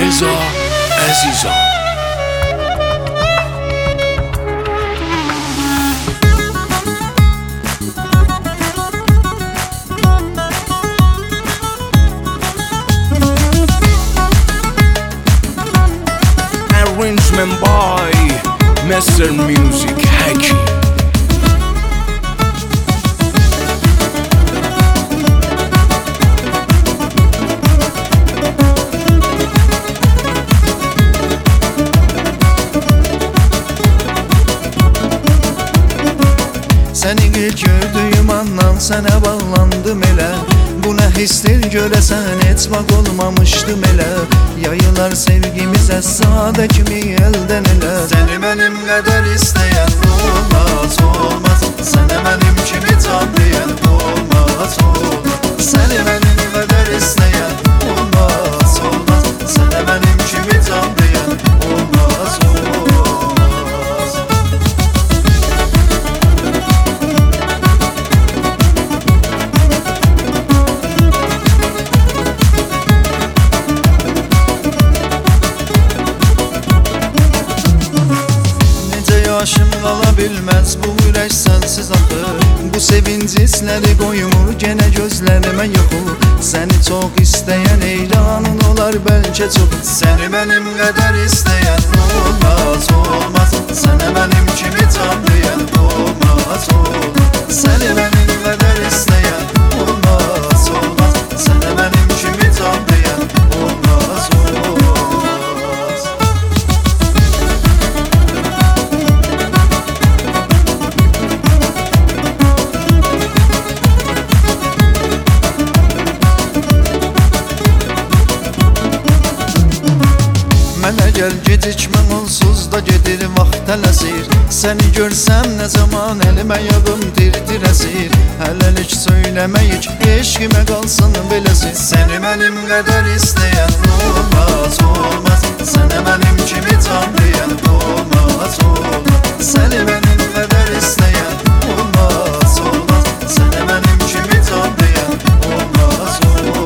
Reza Azizan. Arrangement by Master Music Haki. Seni ilk gördüğüm andan sənə bağlandım elə. Bu nə histir görəsən heç vaxt olmamışdım elə. Yayılar sevgimizə sadə kimi eldən elə. Səni mənim qədər istəyən olmaz, olmaz. Sənə mənim kimi can deyən olmaz, olmaz. Səni mənim qədər istəyən olmaz, olmaz. Sənə mənim kimi can deyən olmaz, olmaz. Yaşım qala bilməz bu ürək sənsiz axı. Bu sevinc hissləri qoymur genə gözlərimə yoxu. Səni çox istəyən eylanın olar bəlkə çox. Səni mənim qədər istəyən olmaz, olmaz. Sənə mənim kimi can deyən olmaz, olmaz. Səni mənim qədər istəyən olmaz, olmaz. Sənə mənim kimi can deyən olmaz, olmaz. Mənə gəl gecikmən onsuz da gedir vaxt tələsir. Səni görsəm nə zaman əlimə yağım dir-dir əsir. Hələlik söyləməyik eşqimə qalsın biləsin. Səni mənim qədər istəyən olmaz, olmaz. Sənə mənim kimi can deyən olmaz, olmaz. Səni mənim qədər istəyən olmaz, olmaz. Sənə mənim kimi can deyən olmaz, olmaz.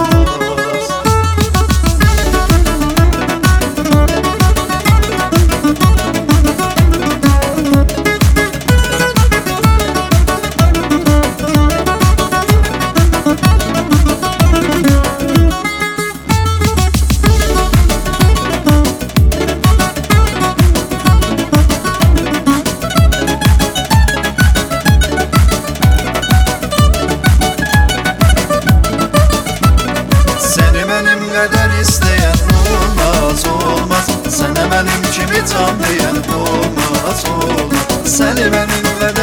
Mənim qədər istəyən olmaz, olmaz. Sənə mənim kimi can deyən olmaz, olmaz. Səni mənim qədər